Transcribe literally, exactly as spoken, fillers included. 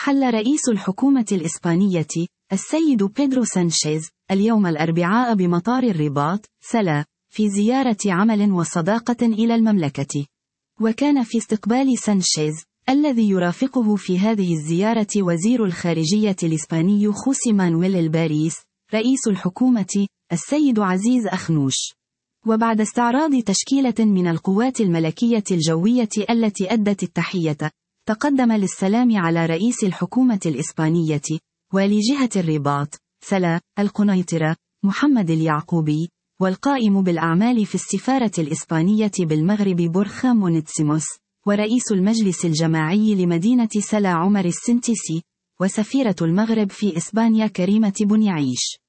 رحل رئيس الحكومة الإسبانية السيد بيدرو سانشيز اليوم الأربعاء بمطار الرباط سلا في زيارة عمل وصداقة إلى المملكة. وكان في استقبال سانشيز الذي يرافقه في هذه الزيارة وزير الخارجية الإسباني خوسي مانويل الباريس رئيس الحكومة السيد عزيز أخنوش. وبعد استعراض تشكيلة من القوات الملكية الجوية التي أدت التحية، تقدم للسلام على رئيس الحكومة الإسبانية والي جهة الرباط سلا القنيطرة محمد اليعقوبي، والقائم بالأعمال في السفارة الإسبانية بالمغرب بورخا مونتسيموس، ورئيس المجلس الجماعي لمدينة سلا عمر السنتيسي، وسفيرة المغرب في إسبانيا كريمة بنيعيش.